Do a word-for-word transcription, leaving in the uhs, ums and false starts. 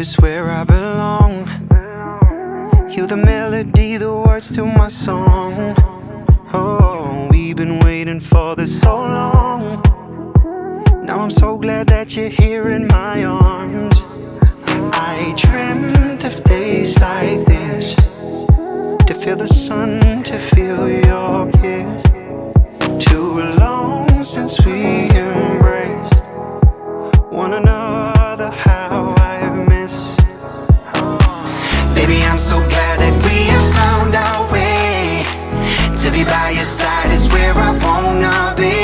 is where I belong. You the melody, the words to my song. Oh, we've been waiting for this so long. Now I'm so glad that you're here in my arms. I dreamt of days like this, to feel the sun, to feel your kiss. Too long since we embraced one another, how I've missed. Baby, I'm so glad that we have found our way. To be by your side is where I wanna be.